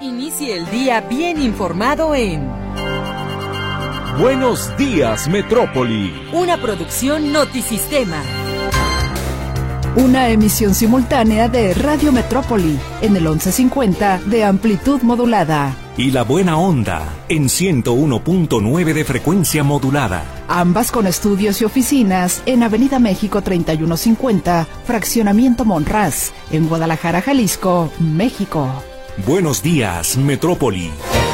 Inicie el día bien informado en Buenos Días, Metrópoli. Una producción Notisistema. Una emisión simultánea de Radio Metrópoli en el 1150 de amplitud modulada. Y La Buena Onda en 101.9 de frecuencia modulada. Ambas con estudios y oficinas en Avenida México 3150, Fraccionamiento Monraz, en Guadalajara, Jalisco, México. Buenos Días, Metrópoli.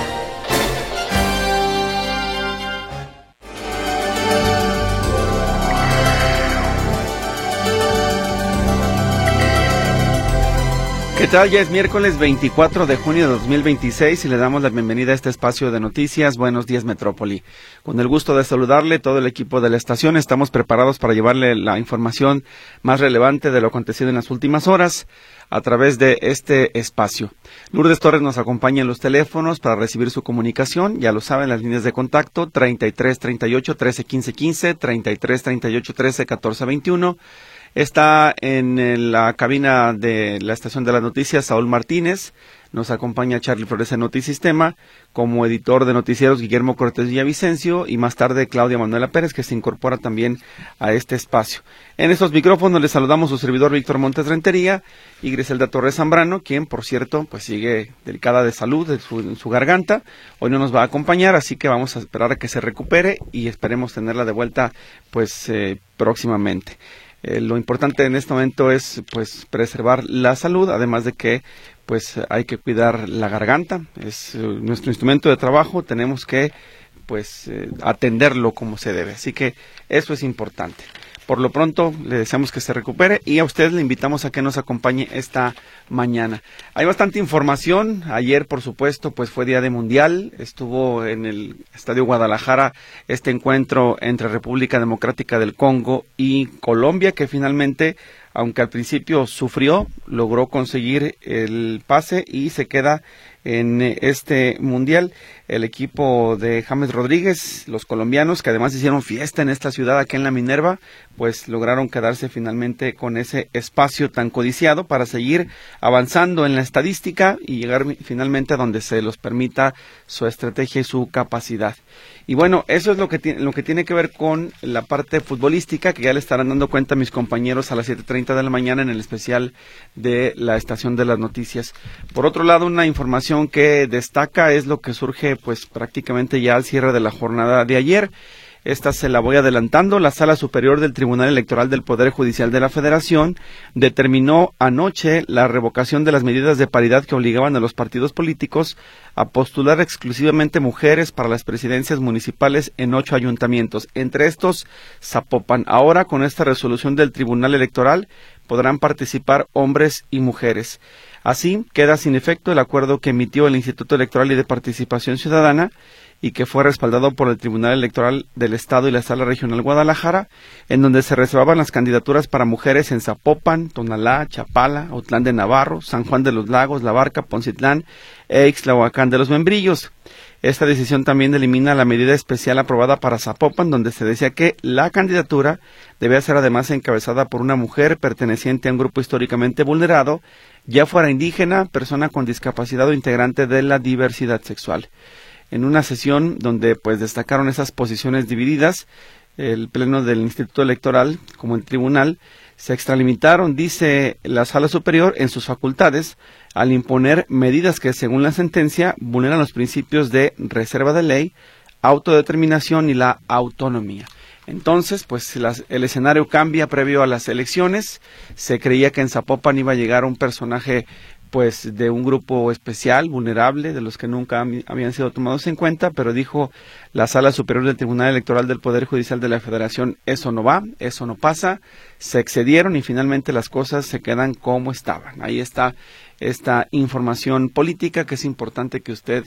¿Qué tal? Ya es miércoles 24 de junio de 2026 y le damos la bienvenida a este espacio de noticias. Buenos días, Metrópoli. Con el gusto de saludarle, todo el equipo de la estación, estamos preparados para llevarle la información más relevante de lo acontecido en las últimas horas a través de este espacio. Lourdes Torres nos acompaña en los teléfonos para recibir su comunicación. Ya lo saben, las líneas de contacto 33 38 13 15 15, 33 38 13 14 21. Está en la cabina de la estación de las noticias Saúl Martínez, nos acompaña Charlie Flores en Notisistema, como editor de noticieros Guillermo Cortés Villavicencio y más tarde Claudia Manuela Pérez, que se incorpora también a este espacio. En estos micrófonos les saludamos su servidor Víctor Montes Rentería y Griselda Torres Zambrano, quien por cierto pues sigue delicada de salud en su garganta. Hoy no nos va a acompañar, así que vamos a esperar a que se recupere y esperemos tenerla de vuelta pues próximamente. Lo importante en este momento es pues preservar la salud, además de que pues hay que cuidar la garganta, es nuestro instrumento de trabajo, tenemos que pues atenderlo como se debe, así que eso es importante. Por lo pronto le deseamos que se recupere y a ustedes le invitamos a que nos acompañe esta mañana. Hay bastante información. Ayer, por supuesto, pues fue Día de Mundial. Estuvo en el Estadio Guadalajara este encuentro entre República Democrática del Congo y Colombia, que finalmente, aunque al principio sufrió, logró conseguir el pase y se queda en este mundial. El equipo de James Rodríguez, los colombianos, que además hicieron fiesta en esta ciudad, aquí en la Minerva, pues lograron quedarse finalmente con ese espacio tan codiciado para seguir avanzando en la estadística y llegar finalmente a donde se los permita su estrategia y su capacidad. Y bueno, eso es lo que tiene que ver con la parte futbolística, que ya le estarán dando cuenta mis compañeros a las 7:30 de la mañana en el especial de la estación de las noticias. Por otro lado, una información que destaca es lo que surge pues prácticamente ya al cierre de la jornada de ayer. Esta se la voy adelantando. La Sala Superior del Tribunal Electoral del Poder Judicial de la Federación determinó anoche la revocación de las medidas de paridad que obligaban a los partidos políticos a postular exclusivamente mujeres para las presidencias municipales en 8 ayuntamientos, entre estos Zapopan. Ahora, con esta resolución del Tribunal Electoral, podrán participar hombres y mujeres. Así, queda sin efecto el acuerdo que emitió el Instituto Electoral y de Participación Ciudadana y que fue respaldado por el Tribunal Electoral del Estado y la Sala Regional Guadalajara, en donde se reservaban las candidaturas para mujeres en Zapopan, Tonalá, Chapala, Autlán de Navarro, San Juan de los Lagos, La Barca, Poncitlán e Ixtlahuacán de los Membrillos. Esta decisión también elimina la medida especial aprobada para Zapopan, donde se decía que la candidatura debía ser además encabezada por una mujer perteneciente a un grupo históricamente vulnerado, ya fuera indígena, persona con discapacidad o integrante de la diversidad sexual. En una sesión donde pues destacaron esas posiciones divididas, el pleno del Instituto Electoral como el tribunal se extralimitaron, dice la Sala Superior, en sus facultades al imponer medidas que según la sentencia vulneran los principios de reserva de ley, autodeterminación y la autonomía. Entonces, pues el escenario cambia previo a las elecciones. Se creía que en Zapopan iba a llegar un personaje pues de un grupo especial, vulnerable, de los que nunca habían sido tomados en cuenta, pero dijo la Sala Superior del Tribunal Electoral del Poder Judicial de la Federación, eso no va, eso no pasa, se excedieron y finalmente las cosas se quedan como estaban. Ahí está esta información política que es importante que usted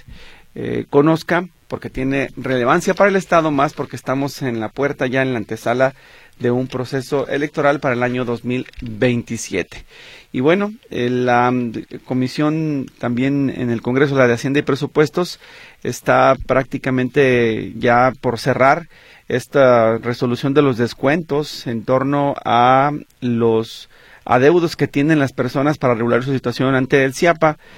conozca, porque tiene relevancia para el Estado, más porque estamos en la puerta ya en la antesala de un proceso electoral para el año 2027. Y bueno, la comisión también en el Congreso, la de Hacienda y Presupuestos, está prácticamente ya por cerrar esta resolución de los descuentos en torno a los adeudos que tienen las personas para regular su situación ante el CIAPA.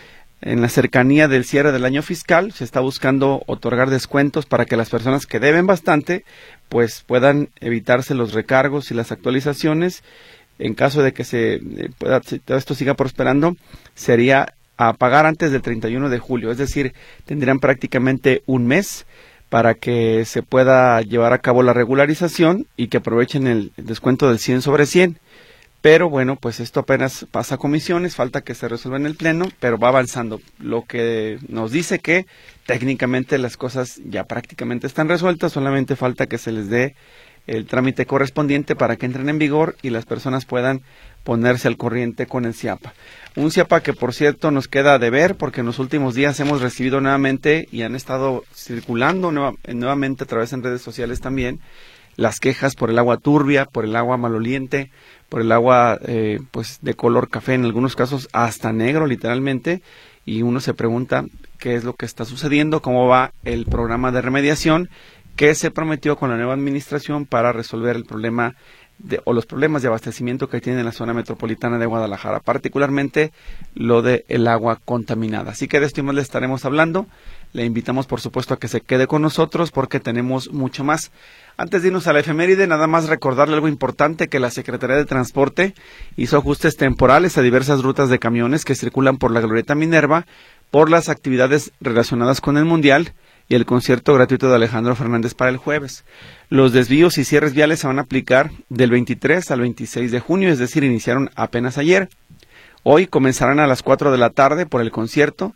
en la cercanía del cierre del año fiscal, se está buscando otorgar descuentos para que las personas que deben bastante, pues puedan evitarse los recargos y las actualizaciones. En caso de que si todo esto siga prosperando, sería a pagar antes del 31 de julio, es decir, tendrían prácticamente un mes para que se pueda llevar a cabo la regularización y que aprovechen el descuento del 100 sobre 100. Pero bueno, pues esto apenas pasa a comisiones, falta que se resuelva en el pleno, pero va avanzando. Lo que nos dice que técnicamente las cosas ya prácticamente están resueltas, solamente falta que se les dé el trámite correspondiente para que entren en vigor y las personas puedan ponerse al corriente con el CIAPA. Un CIAPA que, por cierto, nos queda de ver porque en los últimos días hemos recibido nuevamente y han estado circulando nuevamente a través de redes sociales también las quejas por el agua turbia, por el agua maloliente, por el agua pues de color café, en algunos casos hasta negro literalmente, y uno se pregunta qué es lo que está sucediendo, cómo va el programa de remediación que se prometió con la nueva administración para resolver el problema o los problemas de abastecimiento que tiene la zona metropolitana de Guadalajara, particularmente lo de el agua contaminada. Así que de esto más le estaremos hablando. Le invitamos, por supuesto, a que se quede con nosotros porque tenemos mucho más. Antes de irnos a la efeméride, nada más recordarle algo importante, que la Secretaría de Transporte hizo ajustes temporales a diversas rutas de camiones que circulan por la Glorieta Minerva por las actividades relacionadas con el Mundial y el concierto gratuito de Alejandro Fernández para el jueves. Los desvíos y cierres viales se van a aplicar del 23 al 26 de junio, es decir, iniciaron apenas ayer. Hoy comenzarán a las 4 de la tarde por el concierto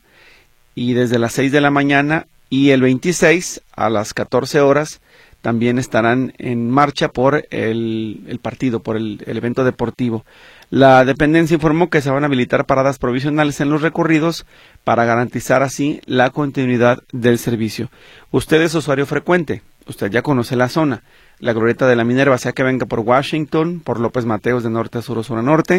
y desde las 6 de la mañana, y el 26 a las 14 horas también estarán en marcha por el partido, por el evento deportivo. La dependencia informó que se van a habilitar paradas provisionales en los recorridos para garantizar así la continuidad del servicio. Usted es usuario frecuente, usted ya conoce la zona, la Glorieta de la Minerva, sea que venga por Washington, por López Mateos de norte a sur o sur a norte,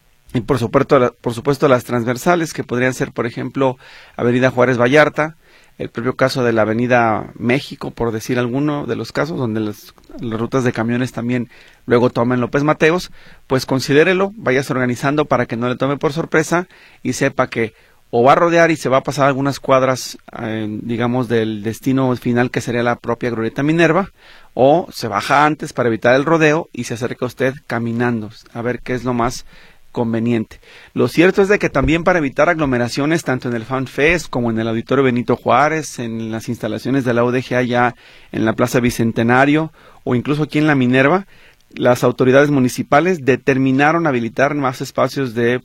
y por supuesto las transversales que podrían ser, por ejemplo, Avenida Juárez Vallarta, el propio caso de la Avenida México, por decir alguno de los casos, donde las rutas de camiones también luego toman López Mateos, pues considérelo, váyase organizando para que no le tome por sorpresa y sepa que o va a rodear y se va a pasar algunas cuadras, digamos, del destino final que sería la propia Glorieta Minerva, o se baja antes para evitar el rodeo y se acerca usted caminando, a ver qué es lo más conveniente. Lo cierto es de que también para evitar aglomeraciones tanto en el Fan Fest como en el Auditorio Benito Juárez, en las instalaciones de la UDG allá en la Plaza Bicentenario o incluso aquí en la Minerva, las autoridades municipales determinaron habilitar más espacios de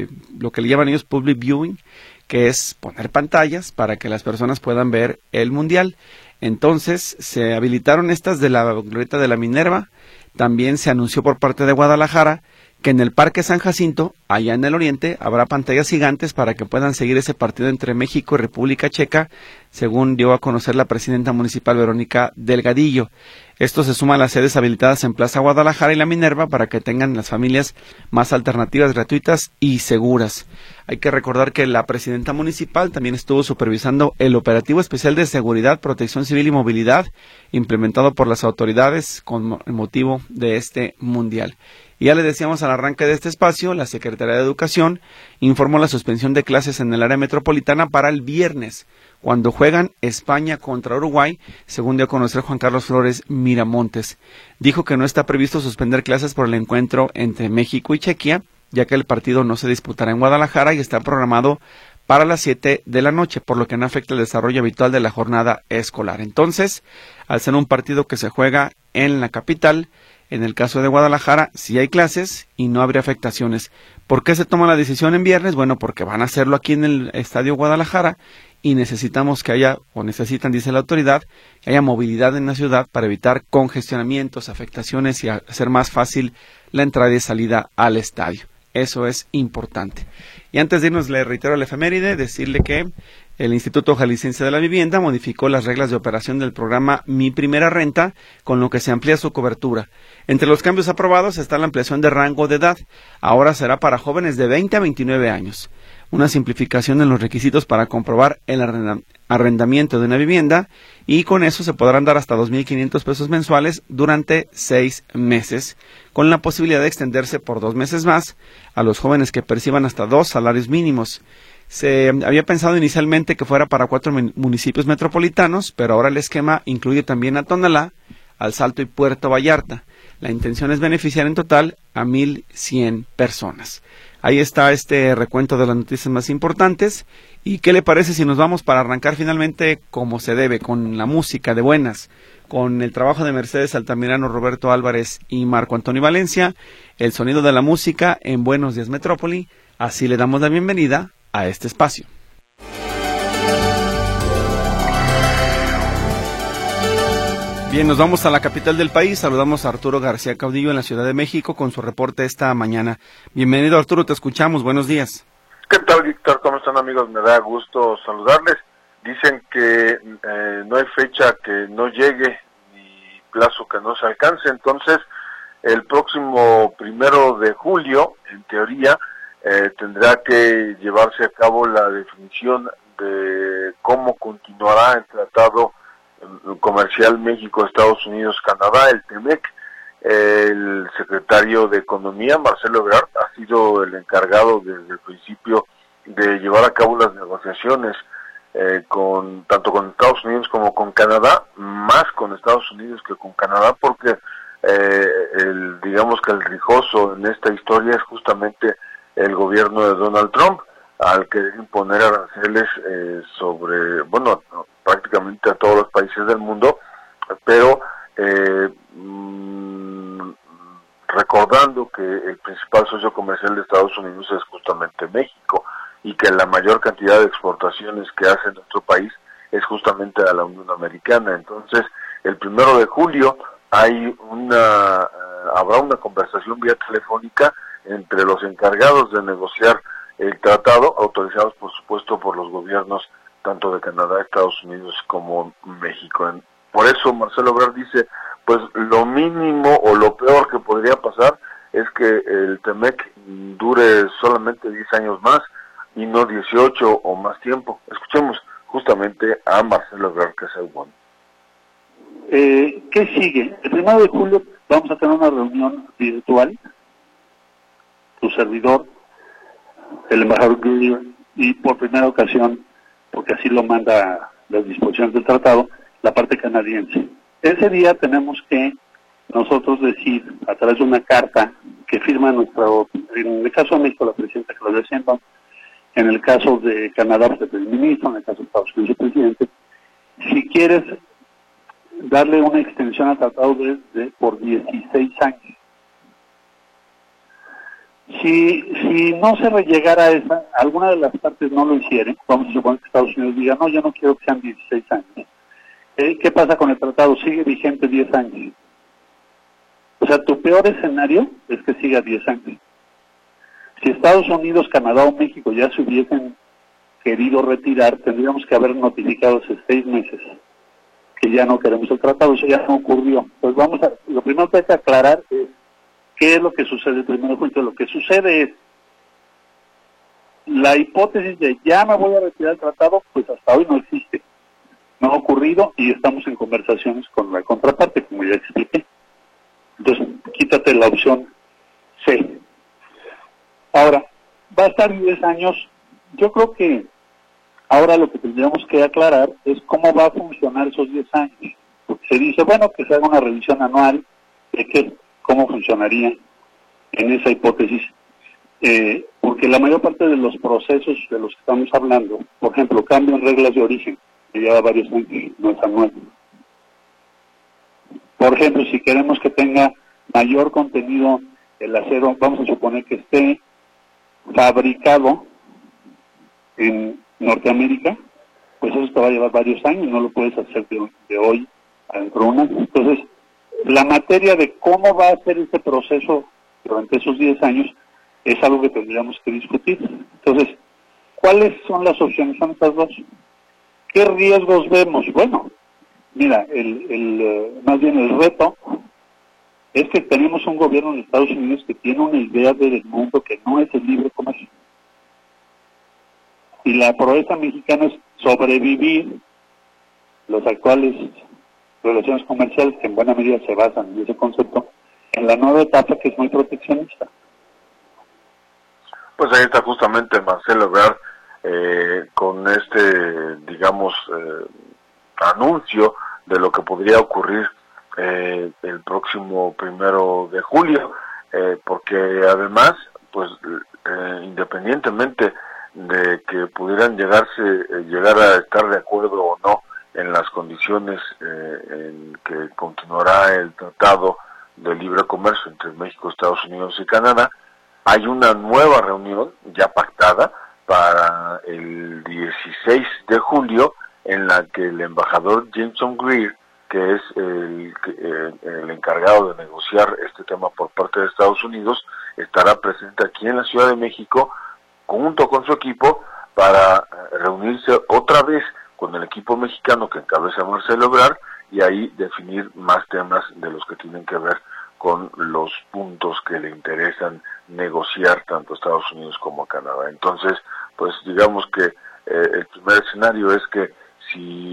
lo que le llaman ellos public viewing, que es poner pantallas para que las personas puedan ver el Mundial. Entonces se habilitaron estas de la Glorieta de la Minerva. También se anunció por parte de Guadalajara que en el Parque San Jacinto, allá en el oriente, habrá pantallas gigantes para que puedan seguir ese partido entre México y República Checa, según dio a conocer la presidenta municipal Verónica Delgadillo. Esto se suma a las sedes habilitadas en Plaza Guadalajara y la Minerva para que tengan las familias más alternativas gratuitas y seguras. Hay que recordar que la presidenta municipal también estuvo supervisando el operativo especial de seguridad, protección civil y movilidad implementado por las autoridades con motivo de este mundial. Y ya le decíamos al arranque de este espacio, la Secretaría de Educación informó la suspensión de clases en el área metropolitana para el viernes, cuando juegan España contra Uruguay, según dio a conocer Juan Carlos Flores Miramontes. Dijo que no está previsto suspender clases por el encuentro entre México y Chequia, ya que el partido no se disputará en Guadalajara y está programado para las 7 de la noche, por lo que no afecta el desarrollo habitual de la jornada escolar. Entonces, al ser un partido que se juega en la capital, en el caso de Guadalajara, sí hay clases y no habría afectaciones. ¿Por qué se toma la decisión en viernes? Bueno, porque van a hacerlo aquí en el Estadio Guadalajara y necesitamos que haya, o necesitan, dice la autoridad, que haya movilidad en la ciudad para evitar congestionamientos, afectaciones y hacer más fácil la entrada y salida al estadio. Eso es importante. Y antes de irnos, le reitero la efeméride, decirle que el Instituto Jalisciense de la Vivienda modificó las reglas de operación del programa Mi Primera Renta, con lo que se amplía su cobertura. Entre los cambios aprobados está la ampliación de rango de edad. Ahora será para jóvenes de 20 a 29 años. Una simplificación en los requisitos para comprobar el arrendamiento de una vivienda, y con eso se podrán dar hasta 2,500 pesos mensuales durante 6 meses, con la posibilidad de extenderse por 2 meses más a los jóvenes que perciban hasta 2 salarios mínimos. Se había pensado inicialmente que fuera para 4 municipios metropolitanos, pero ahora el esquema incluye también a Tonalá, Al Salto y Puerto Vallarta. La intención es beneficiar en total a 1,100 personas. Ahí está este recuento de las noticias más importantes. ¿Y qué le parece si nos vamos para arrancar finalmente como se debe, con la música de buenas, con el trabajo de Mercedes Altamirano, Roberto Álvarez y Marco Antonio Valencia, el sonido de la música en Buenos Días Metrópoli? Así le damos la bienvenida a este espacio. Bien, nos vamos a la capital del país. Saludamos a Arturo García Caudillo en la Ciudad de México con su reporte esta mañana. Bienvenido, Arturo, te escuchamos. Buenos días. ¿Qué tal, Víctor? ¿Cómo están, amigos? Me da gusto saludarles. Dicen que no hay fecha que no llegue ni plazo que no se alcance. Entonces, el próximo 1 de julio, en teoría, tendrá que llevarse a cabo la definición de cómo continuará el tratado comercial México-Estados Unidos-Canadá, el TEMEC. El secretario de Economía, Marcelo Ebrard, ha sido el encargado desde el principio de llevar a cabo las negociaciones tanto con Estados Unidos como con Canadá, más con Estados Unidos que con Canadá, porque digamos que el rijoso en esta historia es justamente el gobierno de Donald Trump, al querer imponer aranceles sobre, prácticamente a todos los países del mundo, pero recordando que el principal socio comercial de Estados Unidos es justamente México, y que la mayor cantidad de exportaciones que hace nuestro país es justamente a la Unión Americana. Entonces, el 1 de julio habrá una conversación vía telefónica entre los encargados de negociar el tratado, autorizados por supuesto por los gobiernos tanto de Canadá, Estados Unidos como México. Por eso Marcelo Ebrard dice, pues lo mínimo o lo peor que podría pasar es que el TEMEC dure solamente 10 años más y no 18 o más tiempo. Escuchemos justamente a Marcelo Ebrard, que es el bueno. ¿Qué sigue? El 1 de julio vamos a tener una reunión virtual, tu servidor, el embajador Greer, y por primera ocasión, porque así lo manda las disposiciones del tratado, la parte canadiense. Ese día tenemos que nosotros decir, a través de una carta que firma en el caso de México, la presidenta Claudia Sheinbaum, en el caso de Canadá, pues, el primer ministro, en el caso de Estados Unidos, el presidente, si quieres darle una extensión al tratado por 16 años. Si no se llegara a esa, alguna de las partes no lo hicieren, vamos a suponer que Estados Unidos diga, no, yo no quiero que sean 16 años. ¿Qué pasa con el tratado? Sigue vigente 10 años. O sea, tu peor escenario es que siga 10 años. Si Estados Unidos, Canadá o México ya se hubiesen querido retirar, tendríamos que haber notificado hace 6 meses que ya no queremos el tratado. Eso ya no ocurrió. Pues lo primero que hay que aclarar es qué es lo que sucede el 1 de julio. Lo que sucede es la hipótesis de ya me voy a retirar el tratado, pues hasta hoy no existe. No ha ocurrido y estamos en conversaciones con la contraparte, como ya expliqué. Entonces, quítate la opción C. Ahora, va a estar 10 años. Yo creo que ahora lo que tendríamos que aclarar es cómo va a funcionar esos 10 años. Porque se dice, que se haga una revisión anual de cómo funcionaría en esa hipótesis. Porque la mayor parte de los procesos de los que estamos hablando, por ejemplo, cambio en reglas de origen, que lleva varios años, no es anual. Por ejemplo, si queremos que tenga mayor contenido el acero, vamos a suponer que esté fabricado en Norteamérica, pues eso te va a llevar varios años, no lo puedes hacer de hoy a dentro de un año. Entonces, la materia de cómo va a ser este proceso durante esos 10 años es algo que tendríamos que discutir. Entonces, ¿cuáles son las opciones? Son estas dos. ¿Qué riesgos vemos? Bueno, mira, más bien el reto es que tenemos un gobierno de Estados Unidos que tiene una idea del mundo que no es el libre comercio. Y la proeza mexicana es sobrevivir las actuales relaciones comerciales, que en buena medida se basan en ese concepto, en la nueva etapa que es muy proteccionista. Pues ahí está justamente Marcelo Ebrard con este, digamos, anuncio de lo que podría ocurrir el próximo 1 de julio, porque además, pues, independientemente de que pudieran llegar a estar de acuerdo o no en las condiciones en que continuará el Tratado de Libre Comercio entre México, Estados Unidos y Canadá, hay una nueva reunión ya pactada para el 16 de julio en la que el embajador Jameson Greer, que es el encargado de negociar este tema por parte de Estados Unidos, estará presente aquí en la Ciudad de México junto con su equipo para reunirse otra vez con el equipo mexicano que encabeza Marcelo Ebrard y ahí definir más temas de los que tienen que ver con los puntos que le interesan negociar tanto a Estados Unidos como a Canadá. Entonces, pues digamos que el primer escenario es que si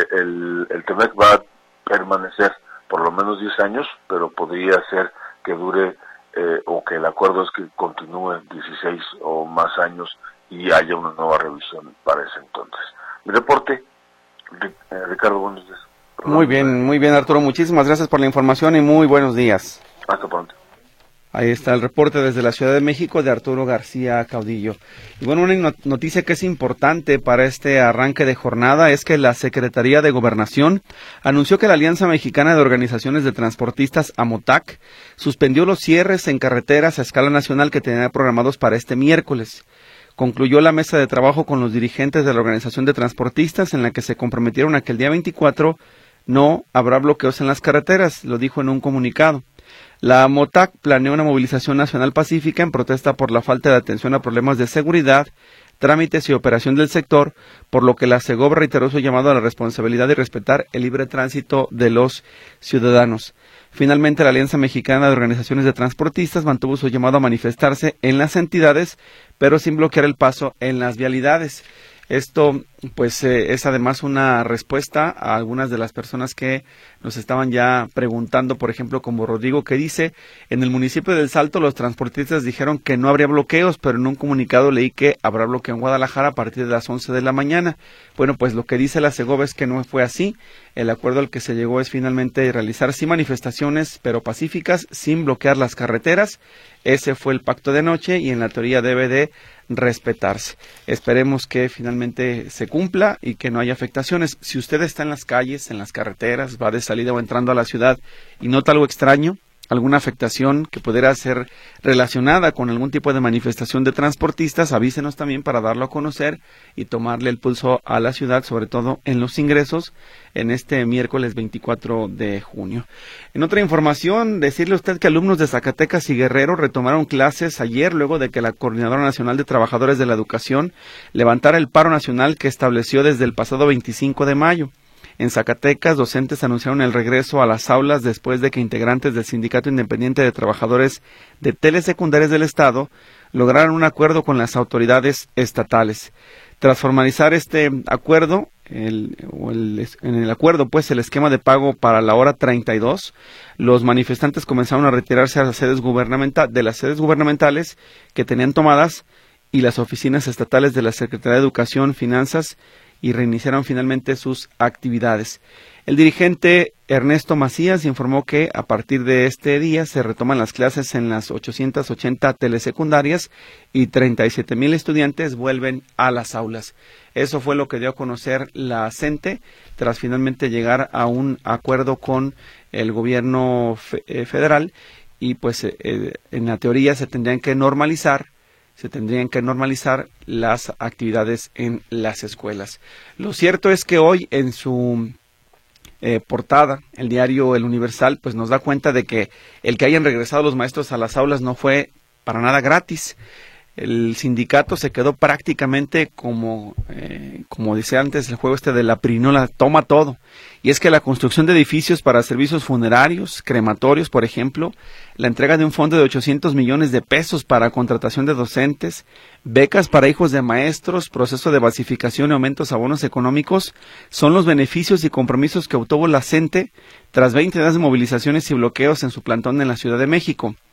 el TEMEC va a permanecer por lo menos 10 años, pero podría ser que dure o que el acuerdo es que continúe 16 o más años y haya una nueva revisión para ese entonces. Mi reporte, Ricardo, buenos días. Muy bien, Arturo, muchísimas gracias por la información y muy buenos días. Hasta pronto. Ahí está el reporte desde la Ciudad de México de Arturo García Caudillo. Y bueno, una noticia que es importante para este arranque de jornada es que la Secretaría de Gobernación anunció que la Alianza Mexicana de Organizaciones de Transportistas, AMOTAC, suspendió los cierres en carreteras a escala nacional que tenía programados para este miércoles. Concluyó la mesa de trabajo con los dirigentes de la Organización de Transportistas en la que se comprometieron a que el día 24 no habrá bloqueos en las carreteras, lo dijo en un comunicado. La AMOTAC planeó una movilización nacional pacífica en protesta por la falta de atención a problemas de seguridad, trámites y operación del sector, por lo que la SEGOV reiteró su llamado a la responsabilidad de respetar el libre tránsito de los ciudadanos. Finalmente, la Alianza Mexicana de Organizaciones de Transportistas mantuvo su llamado a manifestarse en las entidades, pero sin bloquear el paso en las vialidades. Esto, pues, es además una respuesta a algunas de las personas que nos estaban ya preguntando, por ejemplo, como Rodrigo, que dice, en el municipio del Salto los transportistas dijeron que no habría bloqueos, pero en un comunicado leí que habrá bloqueo en Guadalajara a partir de las 11 de la mañana. Bueno, pues lo que dice la SEGOV es que no fue así. El acuerdo al que se llegó es finalmente realizar sí manifestaciones, pero pacíficas, sin bloquear las carreteras. Ese fue el pacto de anoche y en la teoría debe de respetarse. Esperemos que finalmente se cumpla y que no haya afectaciones. Si usted está en las calles, en las carreteras, va de salida o entrando a la ciudad y nota algo extraño, alguna afectación que pudiera ser relacionada con algún tipo de manifestación de transportistas, avísenos también para darlo a conocer y tomarle el pulso a la ciudad, sobre todo en los ingresos, en este miércoles 24 de junio. En otra información, decirle a usted que alumnos de Zacatecas y Guerrero retomaron clases ayer luego de que la Coordinadora Nacional de Trabajadores de la Educación levantara el paro nacional que estableció desde el pasado 25 de mayo. En Zacatecas, docentes anunciaron el regreso a las aulas después de que integrantes del Sindicato Independiente de Trabajadores de Telesecundarias del Estado lograron un acuerdo con las autoridades estatales. Tras formalizar este acuerdo, en el acuerdo, pues, el esquema de pago para la hora 32, los manifestantes comenzaron a retirarse a las sedes de las sedes gubernamentales que tenían tomadas y las oficinas estatales de la Secretaría de Educación, Finanzas, y reiniciaron finalmente sus actividades. El dirigente Ernesto Macías informó que a partir de este día se retoman las clases en las 880 telesecundarias y 37,000 estudiantes vuelven a las aulas. Eso fue lo que dio a conocer la CENTE tras finalmente llegar a un acuerdo con el gobierno federal y pues en la teoría se tendrían que normalizar las actividades en las escuelas. Lo cierto es que hoy en su portada, el diario El Universal, pues nos da cuenta de que el que hayan regresado los maestros a las aulas no fue para nada gratis. El sindicato se quedó prácticamente como dice antes el juego de la pirinola, toma todo. Y es que la construcción de edificios para servicios funerarios, crematorios, por ejemplo, la entrega de un fondo de 800 millones de pesos para contratación de docentes, becas para hijos de maestros, proceso de basificación y aumentos a bonos económicos, son los beneficios y compromisos que obtuvo la CENTE tras 20 días de movilizaciones y bloqueos en su plantón en la Ciudad de México.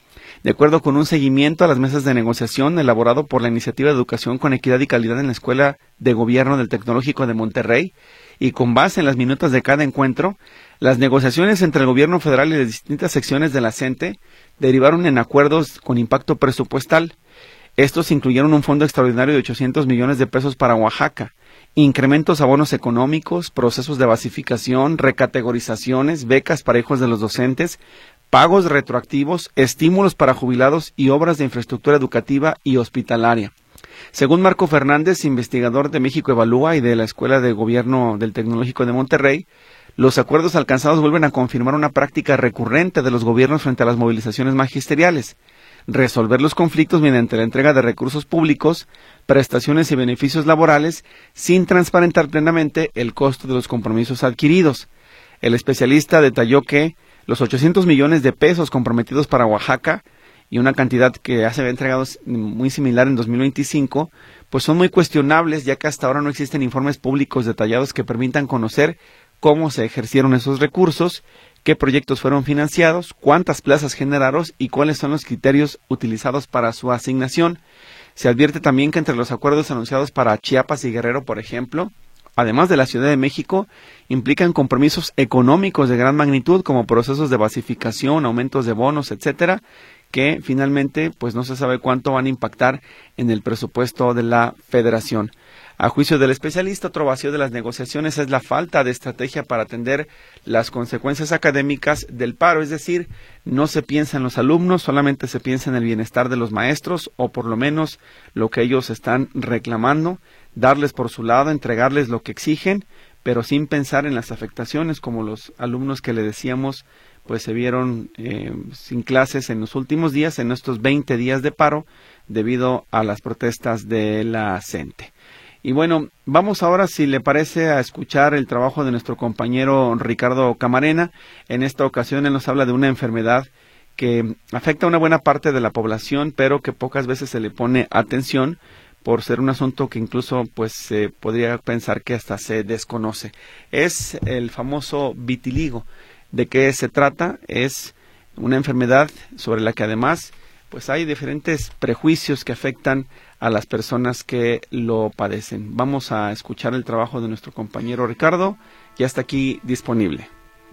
De acuerdo con un seguimiento a las mesas de negociación elaborado por la Iniciativa de Educación con Equidad y Calidad en la Escuela de Gobierno del Tecnológico de Monterrey, y con base en las minutas de cada encuentro, las negociaciones entre el gobierno federal y las distintas secciones de la CENTE derivaron en acuerdos con impacto presupuestal. Estos incluyeron un fondo extraordinario de 800 millones de pesos para Oaxaca, incrementos a bonos económicos, procesos de basificación, recategorizaciones, becas para hijos de los docentes, pagos retroactivos, estímulos para jubilados y obras de infraestructura educativa y hospitalaria. Según Marco Fernández, investigador de México Evalúa y de la Escuela de Gobierno del Tecnológico de Monterrey, los acuerdos alcanzados vuelven a confirmar una práctica recurrente de los gobiernos frente a las movilizaciones magisteriales: resolver los conflictos mediante la entrega de recursos públicos, prestaciones y beneficios laborales, sin transparentar plenamente el costo de los compromisos adquiridos. El especialista detalló que los 800 millones de pesos comprometidos para Oaxaca y una cantidad que ya se había entregado muy similar en 2025, pues son muy cuestionables, ya que hasta ahora no existen informes públicos detallados que permitan conocer cómo se ejercieron esos recursos, qué proyectos fueron financiados, cuántas plazas generaron y cuáles son los criterios utilizados para su asignación. Se advierte también que entre los acuerdos anunciados para Chiapas y Guerrero, por ejemplo, además de la Ciudad de México, implican compromisos económicos de gran magnitud, como procesos de basificación, aumentos de bonos, etcétera, que finalmente pues no se sabe cuánto van a impactar en el presupuesto de la Federación. A juicio del especialista, otro vacío de las negociaciones es la falta de estrategia para atender las consecuencias académicas del paro, es decir, no se piensa en los alumnos, solamente se piensa en el bienestar de los maestros, o por lo menos lo que ellos están reclamando, darles por su lado, entregarles lo que exigen, pero sin pensar en las afectaciones, como los alumnos que le decíamos, pues se vieron sin clases en los últimos días, en estos 20 días de paro, debido a las protestas de la CENTE. Y bueno, vamos ahora, si le parece, a escuchar el trabajo de nuestro compañero Ricardo Camarena. En esta ocasión él nos habla de una enfermedad que afecta a una buena parte de la población, pero que pocas veces se le pone atención por ser un asunto que incluso pues se podría pensar que hasta se desconoce. Es el famoso vitiligo. ¿De qué se trata? Es una enfermedad sobre la que además pues hay diferentes prejuicios que afectan a las personas que lo padecen. Vamos a escuchar el trabajo de nuestro compañero Ricardo, ya está aquí disponible.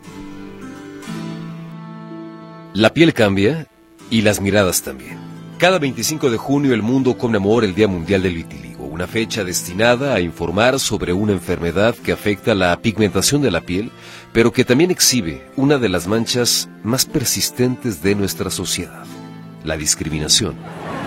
La piel cambia y las miradas también. Cada 25 de junio el mundo conmemora el Día Mundial del Vitiligo, una fecha destinada a informar sobre una enfermedad que afecta la pigmentación de la piel, pero que también exhibe una de las manchas más persistentes de nuestra sociedad: la discriminación.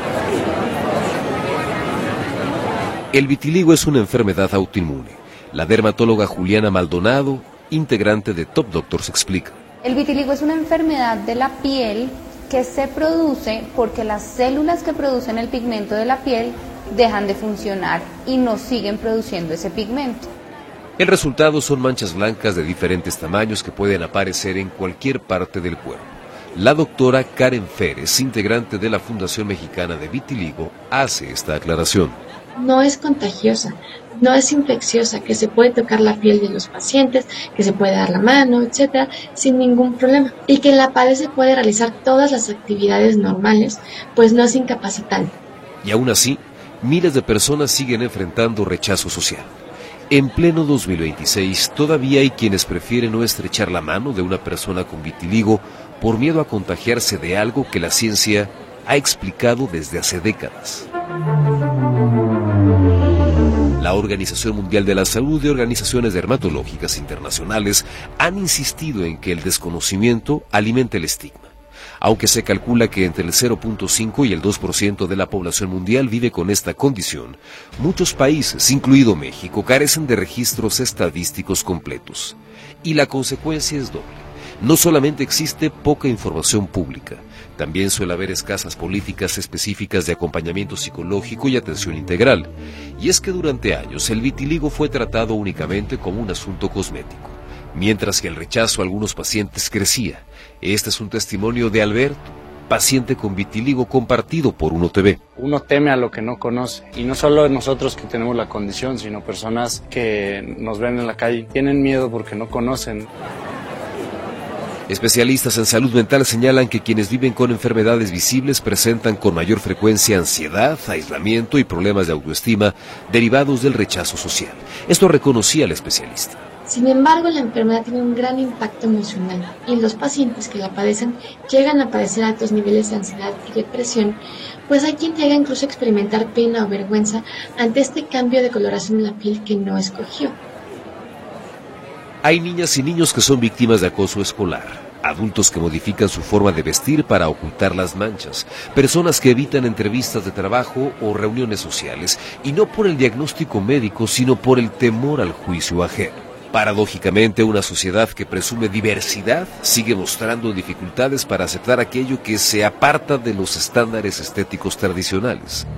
El vitiligo es una enfermedad autoinmune. La dermatóloga Juliana Maldonado, integrante de Top Doctors, explica. El vitiligo es una enfermedad de la piel que se produce porque las células que producen el pigmento de la piel dejan de funcionar y no siguen produciendo ese pigmento. El resultado son manchas blancas de diferentes tamaños que pueden aparecer en cualquier parte del cuerpo. La doctora Karen Férez, integrante de la Fundación Mexicana de Vitiligo, hace esta aclaración. No es contagiosa, no es infecciosa, que se puede tocar la piel de los pacientes, que se puede dar la mano, etcétera, sin ningún problema. Y que la padece puede realizar todas las actividades normales, pues no es incapacitante. Y aún así, miles de personas siguen enfrentando rechazo social. En pleno 2026, todavía hay quienes prefieren no estrechar la mano de una persona con vitiligo por miedo a contagiarse de algo que la ciencia ha explicado desde hace décadas. La Organización Mundial de la Salud y organizaciones dermatológicas internacionales han insistido en que el desconocimiento alimenta el estigma. Aunque se calcula que entre el 0.5 y el 2% de la población mundial vive con esta condición, muchos países, incluido México, carecen de registros estadísticos completos. Y la consecuencia es doble. No solamente existe poca información pública, también suele haber escasas políticas específicas de acompañamiento psicológico y atención integral. Y es que durante años el vitiligo fue tratado únicamente como un asunto cosmético, mientras que el rechazo a algunos pacientes crecía. Este es un testimonio de Alberto, paciente con vitiligo compartido por Uno TV. Uno teme a lo que no conoce, y no solo nosotros que tenemos la condición, sino personas que nos ven en la calle. Tienen miedo porque no conocen. Especialistas en salud mental señalan que quienes viven con enfermedades visibles presentan con mayor frecuencia ansiedad, aislamiento y problemas de autoestima derivados del rechazo social. Esto reconocía el especialista. Sin embargo, la enfermedad tiene un gran impacto emocional y los pacientes que la padecen llegan a padecer altos niveles de ansiedad y depresión, pues hay quien llega incluso a experimentar pena o vergüenza ante este cambio de coloración en la piel que no escogió. Hay niñas y niños que son víctimas de acoso escolar, adultos que modifican su forma de vestir para ocultar las manchas, personas que evitan entrevistas de trabajo o reuniones sociales, y no por el diagnóstico médico, sino por el temor al juicio ajeno. Paradójicamente, una sociedad que presume diversidad sigue mostrando dificultades para aceptar aquello que se aparta de los estándares estéticos tradicionales.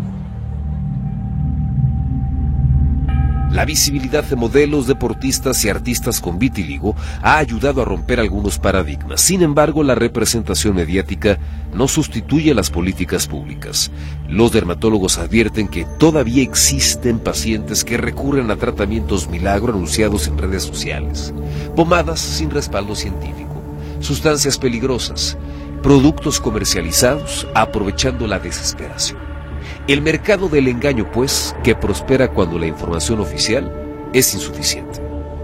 La visibilidad de modelos, deportistas y artistas con vitiligo ha ayudado a romper algunos paradigmas. Sin embargo, la representación mediática no sustituye las políticas públicas. Los dermatólogos advierten que todavía existen pacientes que recurren a tratamientos milagro anunciados en redes sociales, pomadas sin respaldo científico, sustancias peligrosas, productos comercializados aprovechando la desesperación. El mercado del engaño, pues, que prospera cuando la información oficial es insuficiente.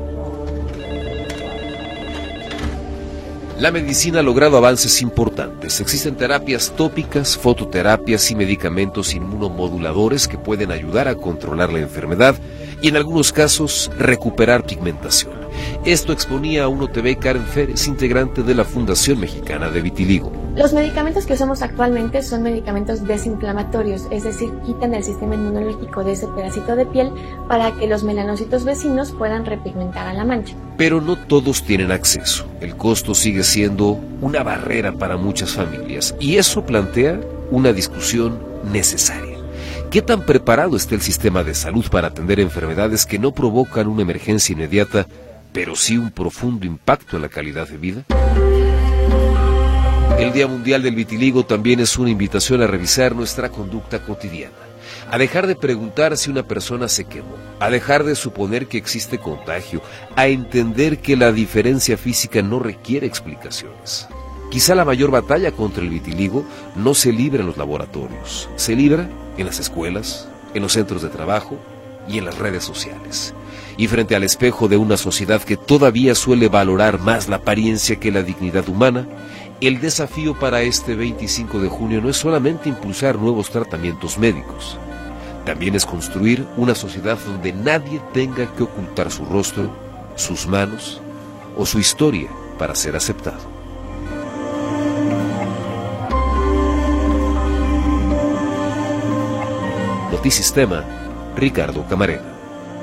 La medicina ha logrado avances importantes. Existen terapias tópicas, fototerapias y medicamentos inmunomoduladores que pueden ayudar a controlar la enfermedad y en algunos casos recuperar pigmentación. Esto exponía a UNOTV Karen Férez, integrante de la Fundación Mexicana de Vitiligo. Los medicamentos que usamos actualmente son medicamentos desinflamatorios, es decir, quitan el sistema inmunológico de ese pedacito de piel para que los melanocitos vecinos puedan repigmentar a la mancha. Pero no todos tienen acceso. El costo sigue siendo una barrera para muchas familias y eso plantea una discusión necesaria. ¿Qué tan preparado está el sistema de salud para atender enfermedades que no provocan una emergencia inmediata, pero sí un profundo impacto en la calidad de vida? El Día Mundial del Vitiligo también es una invitación a revisar nuestra conducta cotidiana, a dejar de preguntar si una persona se quemó, a dejar de suponer que existe contagio, a entender que la diferencia física no requiere explicaciones. Quizá la mayor batalla contra el vitiligo no se libra en los laboratorios, se libra en las escuelas, en los centros de trabajo y en las redes sociales. Y frente al espejo de una sociedad que todavía suele valorar más la apariencia que la dignidad humana, el desafío para este 25 de junio no es solamente impulsar nuevos tratamientos médicos, también es construir una sociedad donde nadie tenga que ocultar su rostro, sus manos o su historia para ser aceptado. Notisistema, Ricardo Camarena.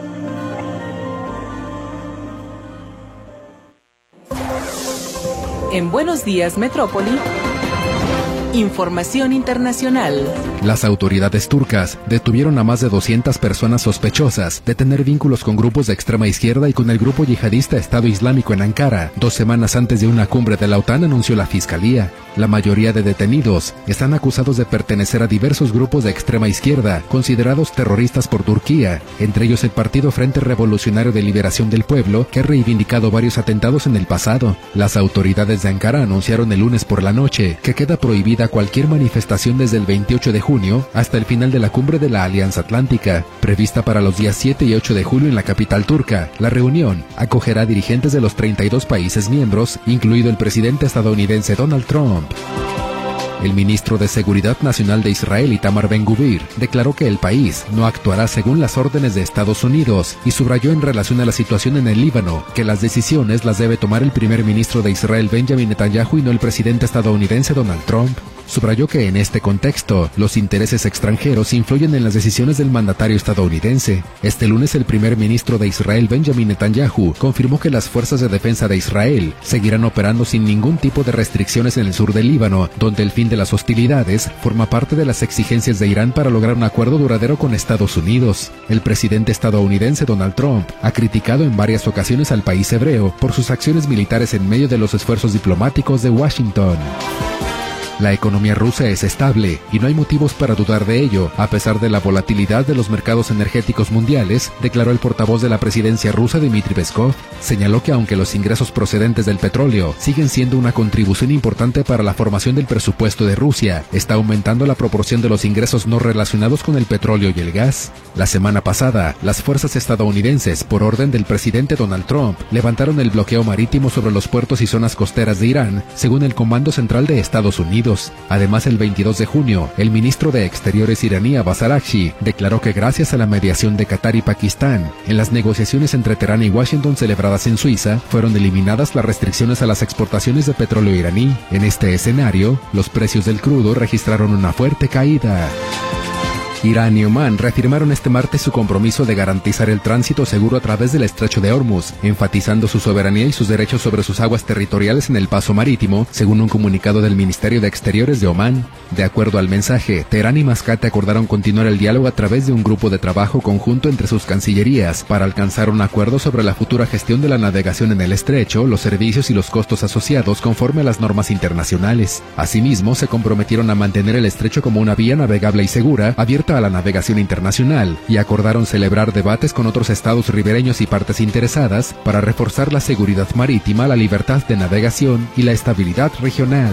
En Buenos Días Metrópoli, información internacional. Las autoridades turcas detuvieron a más de 200 personas sospechosas de tener vínculos con grupos de extrema izquierda y con el grupo yihadista Estado Islámico en Ankara, 2 semanas antes de una cumbre de la OTAN, anunció la fiscalía. La mayoría de detenidos están acusados de pertenecer a diversos grupos de extrema izquierda, considerados terroristas por Turquía, entre ellos el Partido Frente Revolucionario de Liberación del Pueblo, que ha reivindicado varios atentados en el pasado. Las autoridades de Ankara anunciaron el lunes por la noche que queda prohibida cualquier manifestación desde el 28 de junio hasta el final de la cumbre de la Alianza Atlántica, prevista para los días 7 y 8 de julio en la capital turca. La reunión acogerá a dirigentes de los 32 países miembros, incluido el presidente estadounidense Donald Trump. El ministro de Seguridad Nacional de Israel, Itamar Ben-Gvir, declaró que el país no actuará según las órdenes de Estados Unidos y subrayó en relación a la situación en el Líbano que las decisiones las debe tomar el primer ministro de Israel, Benjamin Netanyahu, y no el presidente estadounidense Donald Trump. Subrayó que en este contexto, los intereses extranjeros influyen en las decisiones del mandatario estadounidense. Este lunes, el primer ministro de Israel, Benjamin Netanyahu, confirmó que las fuerzas de defensa de Israel seguirán operando sin ningún tipo de restricciones en el sur del Líbano, donde el fin de las hostilidades forma parte de las exigencias de Irán para lograr un acuerdo duradero con Estados Unidos. El presidente estadounidense Donald Trump ha criticado en varias ocasiones al país hebreo por sus acciones militares en medio de los esfuerzos diplomáticos de Washington. La economía rusa es estable y no hay motivos para dudar de ello, a pesar de la volatilidad de los mercados energéticos mundiales, declaró el portavoz de la presidencia rusa Dmitry Peskov. Señaló que aunque los ingresos procedentes del petróleo siguen siendo una contribución importante para la formación del presupuesto de Rusia, está aumentando la proporción de los ingresos no relacionados con el petróleo y el gas. La semana pasada, las fuerzas estadounidenses, por orden del presidente Donald Trump, levantaron el bloqueo marítimo sobre los puertos y zonas costeras de Irán, según el Comando Central de Estados Unidos. Además, el 22 de junio, el ministro de Exteriores iraní Abbas Araghchi declaró que gracias a la mediación de Qatar y Pakistán, en las negociaciones entre Teherán y Washington celebradas en Suiza, fueron eliminadas las restricciones a las exportaciones de petróleo iraní. En este escenario, los precios del crudo registraron una fuerte caída. Irán y Omán reafirmaron este martes su compromiso de garantizar el tránsito seguro a través del estrecho de Hormuz, enfatizando su soberanía y sus derechos sobre sus aguas territoriales en el paso marítimo, según un comunicado del Ministerio de Exteriores de Omán. De acuerdo al mensaje, Teherán y Mascate acordaron continuar el diálogo a través de un grupo de trabajo conjunto entre sus cancillerías para alcanzar un acuerdo sobre la futura gestión de la navegación en el estrecho, los servicios y los costos asociados conforme a las normas internacionales. Asimismo, se comprometieron a mantener el estrecho como una vía navegable y segura, abierta a la navegación internacional, y acordaron celebrar debates con otros estados ribereños y partes interesadas para reforzar la seguridad marítima, la libertad de navegación y la estabilidad regional.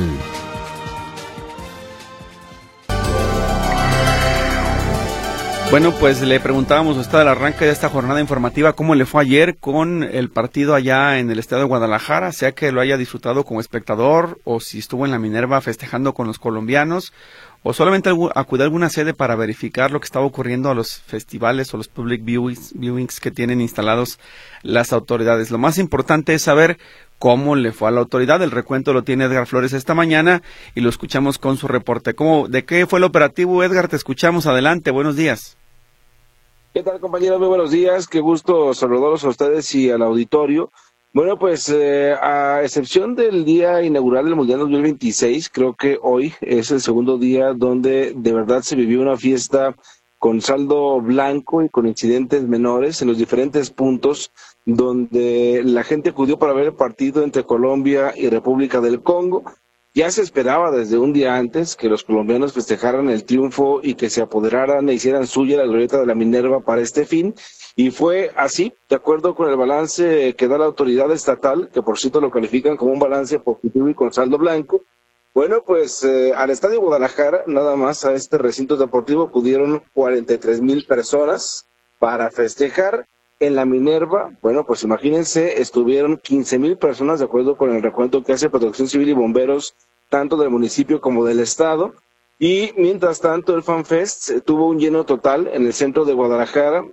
Bueno, pues le preguntábamos a usted al arranque de esta jornada informativa cómo le fue ayer con el partido allá en el estado de Guadalajara, sea que lo haya disfrutado como espectador o si estuvo en la Minerva festejando con los colombianos o solamente acudió a alguna sede para verificar lo que estaba ocurriendo a los festivales o los public viewings que tienen instalados las autoridades. Lo más importante es saber cómo le fue a la autoridad. El recuento lo tiene Edgar Flores esta mañana y lo escuchamos con su reporte. ¿De qué fue el operativo, Edgar? Te escuchamos. Adelante, buenos días. ¿Qué tal, compañeros? Muy buenos días. Qué gusto saludarlos a ustedes y al auditorio. Bueno, pues a excepción del día inaugural del Mundial 2026, creo que hoy es el segundo día donde de verdad se vivió una fiesta con saldo blanco y con incidentes menores en los diferentes puntos donde la gente acudió para ver el partido entre Colombia y República del Congo. Ya se esperaba desde un día antes que los colombianos festejaran el triunfo y que se apoderaran e hicieran suya la glorieta de la Minerva para este fin. Y fue así, de acuerdo con el balance que da la autoridad estatal, que por cierto lo califican como un balance positivo y con saldo blanco. Bueno, pues al Estadio Guadalajara, nada más a este recinto deportivo, acudieron 43,000 personas para festejar. En la Minerva, bueno, pues imagínense, estuvieron 15,000 personas, de acuerdo con el recuento que hace Protección Civil y Bomberos, tanto del municipio como del estado. Y mientras tanto, el FanFest tuvo un lleno total en el centro de Guadalajara,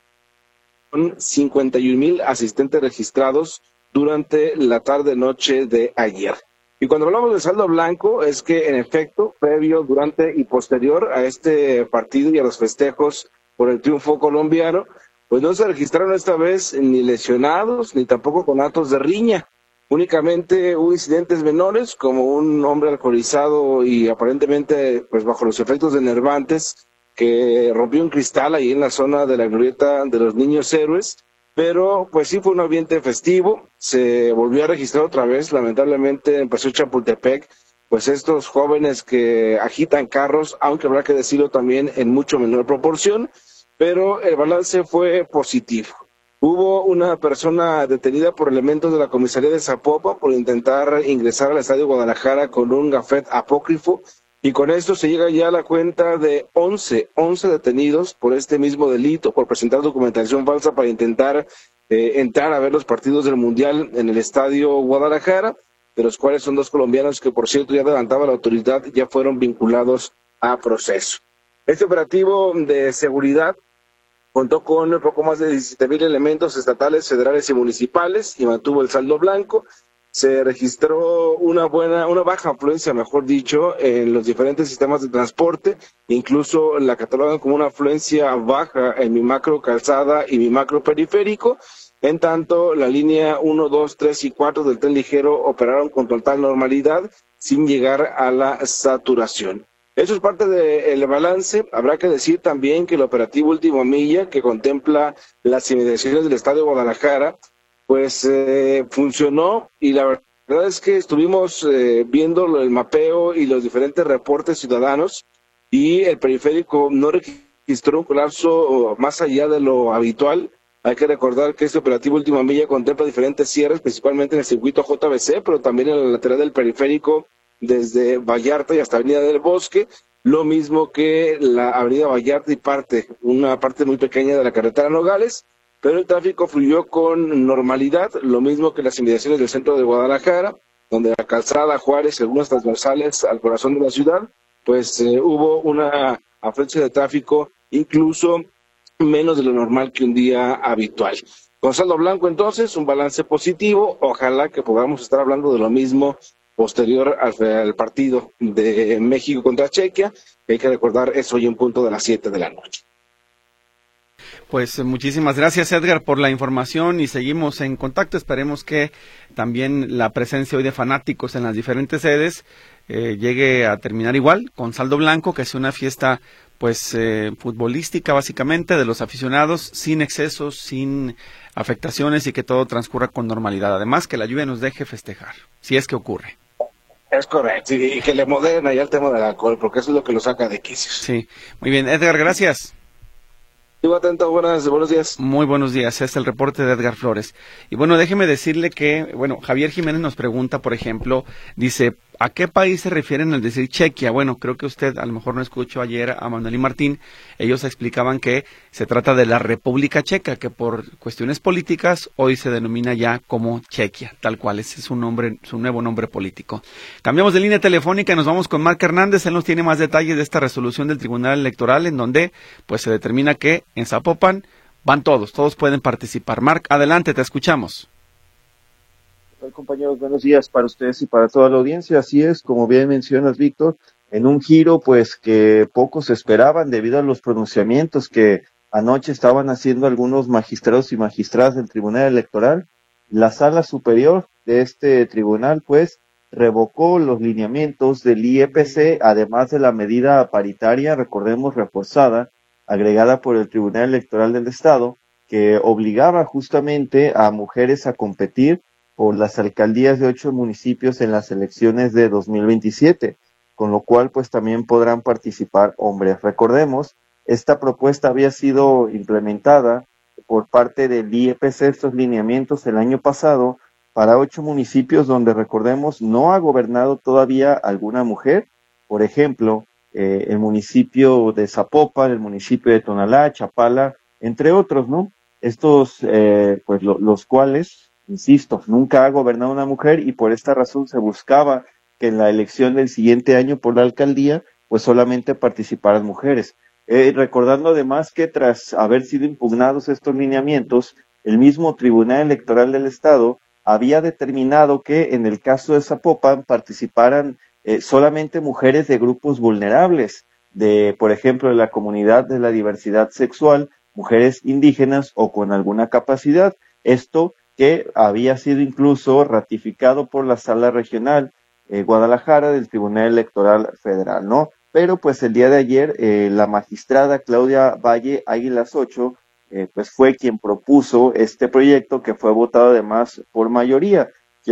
con 51,000 asistentes registrados durante la tarde-noche de ayer. Y cuando hablamos de saldo blanco, es que en efecto, previo, durante y posterior a este partido y a los festejos por el triunfo colombiano, pues no se registraron esta vez ni lesionados, ni tampoco con actos de riña. Únicamente hubo incidentes menores, como un hombre alcoholizado y aparentemente pues bajo los efectos de enervantes, que rompió un cristal ahí en la zona de la glorieta de los Niños Héroes, pero pues sí fue un ambiente festivo. Se volvió a registrar otra vez, lamentablemente en Paseo Chapultepec, pues estos jóvenes que agitan carros, aunque habrá que decirlo también en mucho menor proporción, pero el balance fue positivo. Hubo una persona detenida por elementos de la comisaría de Zapopan por intentar ingresar al Estadio Guadalajara con un gafet apócrifo, y con esto se llega ya a la cuenta de 11 detenidos por este mismo delito, por presentar documentación falsa para intentar entrar a ver los partidos del Mundial en el Estadio Guadalajara, de los cuales son 2 colombianos que, por cierto, ya adelantaba la autoridad, ya fueron vinculados a proceso. Este operativo de seguridad contó con un poco más de 17,000 elementos estatales, federales y municipales y mantuvo el saldo blanco. Se registró una baja afluencia, mejor dicho, en los diferentes sistemas de transporte, incluso la catalogan como una afluencia baja en mi macro calzada y mi macro periférico. En tanto, la línea 1, 2, 3 y 4 del tren ligero operaron con total normalidad sin llegar a la saturación. Eso es parte del balance. Habrá que decir también que el operativo Última Milla, que contempla las inmediaciones del Estadio Guadalajara, pues funcionó, y la verdad La verdad es que estuvimos viendo el mapeo y los diferentes reportes ciudadanos y el periférico no registró un colapso más allá de lo habitual. Hay que recordar que este operativo Última Milla contempla diferentes cierres, principalmente en el circuito JBC, pero también en la lateral del periférico desde Vallarta y hasta Avenida del Bosque, lo mismo que la Avenida Vallarta y una parte muy pequeña de la carretera Nogales, pero el tráfico fluyó con normalidad, lo mismo que las inmediaciones del centro de Guadalajara, donde la calzada Juárez y algunas transversales al corazón de la ciudad, pues hubo una afluencia de tráfico incluso menos de lo normal que un día habitual. Con saldo blanco, entonces, un balance positivo. Ojalá que podamos estar hablando de lo mismo posterior al partido de México contra Chequia, que hay que recordar es hoy en punto de las 7 de la noche. Pues muchísimas gracias, Edgar, por la información y seguimos en contacto. Esperemos que también la presencia hoy de fanáticos en las diferentes sedes llegue a terminar igual, con saldo blanco, que sea una fiesta pues futbolística básicamente de los aficionados, sin excesos, sin afectaciones y que todo transcurra con normalidad. Además, que la lluvia nos deje festejar, si es que ocurre. Es correcto, y que le moderen allá el tema del alcohol, porque eso es lo que lo saca de quicios. Sí, muy bien, Edgar, gracias. Estuvo atento, buenos días. Muy buenos días, es el reporte de Edgar Flores. Y bueno, déjeme decirle que, Javier Jiménez nos pregunta, por ejemplo, dice, ¿a qué país se refieren al decir Chequia? Bueno, creo que usted a lo mejor no escuchó ayer a Manuel y Martín. Ellos explicaban que se trata de la República Checa, que por cuestiones políticas hoy se denomina ya como Chequia, tal cual, ese es su nuevo nombre político. Cambiamos de línea telefónica y nos vamos con Marc Hernández. Él nos tiene más detalles de esta resolución del Tribunal Electoral, en donde pues se determina que en Zapopan van todos pueden participar. Marc, adelante, te escuchamos. Hola, compañeros, buenos días para ustedes y para toda la audiencia. Así es, como bien mencionas, Víctor, en un giro pues que pocos esperaban debido a los pronunciamientos que anoche estaban haciendo algunos magistrados y magistradas del Tribunal Electoral. La Sala Superior de este tribunal pues revocó los lineamientos del IEPC, además de la medida paritaria, recordemos, reforzada, agregada por el Tribunal Electoral del Estado, que obligaba justamente a mujeres a competir por las alcaldías de 8 municipios en las elecciones de 2027, con lo cual pues también podrán participar hombres. Recordemos, esta propuesta había sido implementada por parte del IEPC, estos lineamientos, el año pasado, para 8 municipios donde, recordemos, no ha gobernado todavía alguna mujer. Por ejemplo, el municipio de Zapopan, el municipio de Tonalá, Chapala, entre otros, ¿no? Estos, pues los cuales, insisto, nunca ha gobernado una mujer y por esta razón se buscaba que en la elección del siguiente año por la alcaldía, pues solamente participaran mujeres. Recordando además que tras haber sido impugnados estos lineamientos, el mismo Tribunal Electoral del Estado había determinado que en el caso de Zapopan participaran solamente mujeres de grupos vulnerables, por ejemplo, de la comunidad de la diversidad sexual, mujeres indígenas o con alguna capacidad. Esto que había sido incluso ratificado por la Sala Regional Guadalajara del Tribunal Electoral Federal, ¿no? Pero pues el día de ayer la magistrada Claudia Valle Águilas Ocho pues fue quien propuso este proyecto, que fue votado además por mayoría,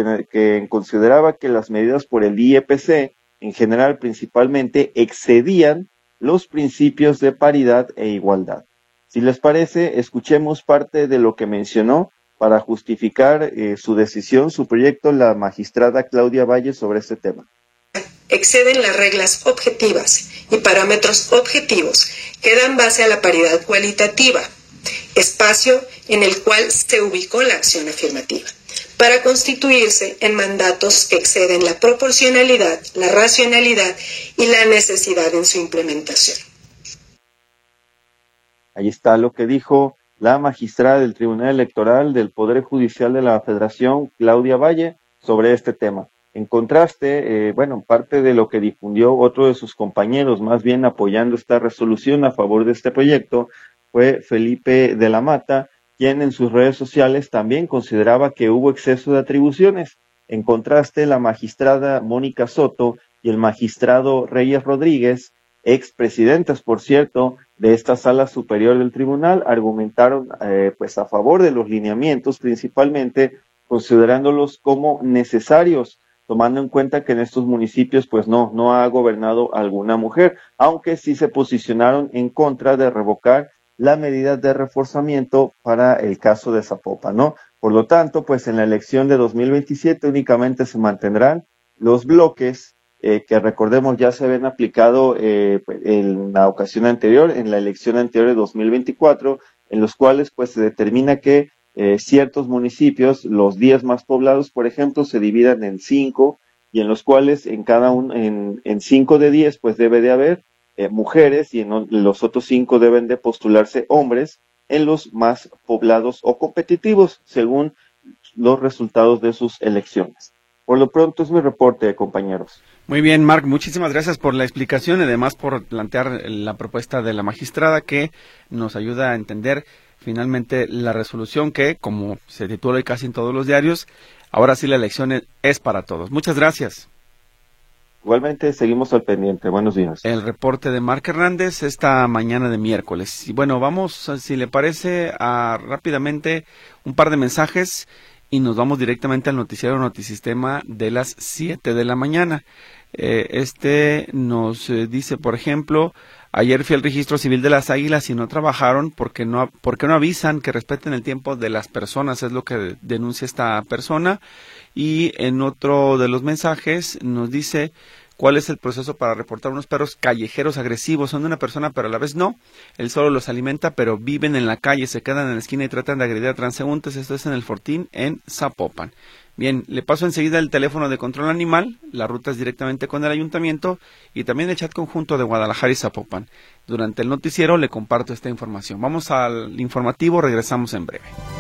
que consideraba que las medidas por el IEPC en general principalmente excedían los principios de paridad e igualdad. Si les parece, escuchemos parte de lo que mencionó para justificar su decisión, su proyecto, la magistrada Claudia Valle sobre este tema. Exceden las reglas objetivas y parámetros objetivos que dan base a la paridad cualitativa, espacio en el cual se ubicó la acción afirmativa, para constituirse en mandatos que exceden la proporcionalidad, la racionalidad y la necesidad en su implementación. Ahí está lo que dijo la magistrada del Tribunal Electoral del Poder Judicial de la Federación, Claudia Valle, sobre este tema. En contraste, parte de lo que difundió otro de sus compañeros, más bien apoyando esta resolución a favor de este proyecto, fue Felipe de la Mata, quien en sus redes sociales también consideraba que hubo exceso de atribuciones. En contraste, la magistrada Mónica Soto y el magistrado Reyes Rodríguez, expresidentes, por cierto, de esta Sala Superior del Tribunal, argumentaron pues a favor de los lineamientos, principalmente considerándolos como necesarios, tomando en cuenta que en estos municipios pues no ha gobernado alguna mujer, aunque sí se posicionaron en contra de revocar la medida de reforzamiento para el caso de Zapopan, ¿no? Por lo tanto, pues en la elección de 2027 únicamente se mantendrán los bloques que recordemos ya se habían aplicado en la ocasión anterior, en la elección anterior de 2024, en los cuales pues se determina que ciertos municipios, los 10 más poblados, por ejemplo, se dividan en 5 y en los cuales en cada uno, en 5 de 10 pues debe de haber mujeres y en los otros 5 deben de postularse hombres en los más poblados o competitivos según los resultados de sus elecciones. Por lo pronto es mi reporte, compañeros. Muy bien, Marc, muchísimas gracias por la explicación y además por plantear la propuesta de la magistrada que nos ayuda a entender finalmente la resolución que, como se titula casi en todos los diarios, ahora sí la elección es para todos. Muchas gracias. Igualmente seguimos al pendiente. Buenos días. El reporte de Marc Hernández esta mañana de miércoles. Y bueno, vamos, si le parece, a rápidamente un par de mensajes y nos vamos directamente al noticiero Notisistema de las 7 de la mañana. Nos dice, por ejemplo, ayer fui al registro civil de las Águilas y no trabajaron porque no avisan que respeten el tiempo de las personas, es lo que denuncia esta persona. Y en otro de los mensajes nos dice cuál es el proceso para reportar unos perros callejeros agresivos. Son de una persona pero a la vez no, él solo los alimenta pero viven en la calle, se quedan en la esquina y tratan de agredir a transeúntes. Esto es en el Fortín en Zapopan. Bien, le paso enseguida el teléfono de control animal, la ruta es directamente con el ayuntamiento y también el chat conjunto de Guadalajara y Zapopan. Durante el noticiero le comparto esta información. Vamos al informativo, regresamos en breve.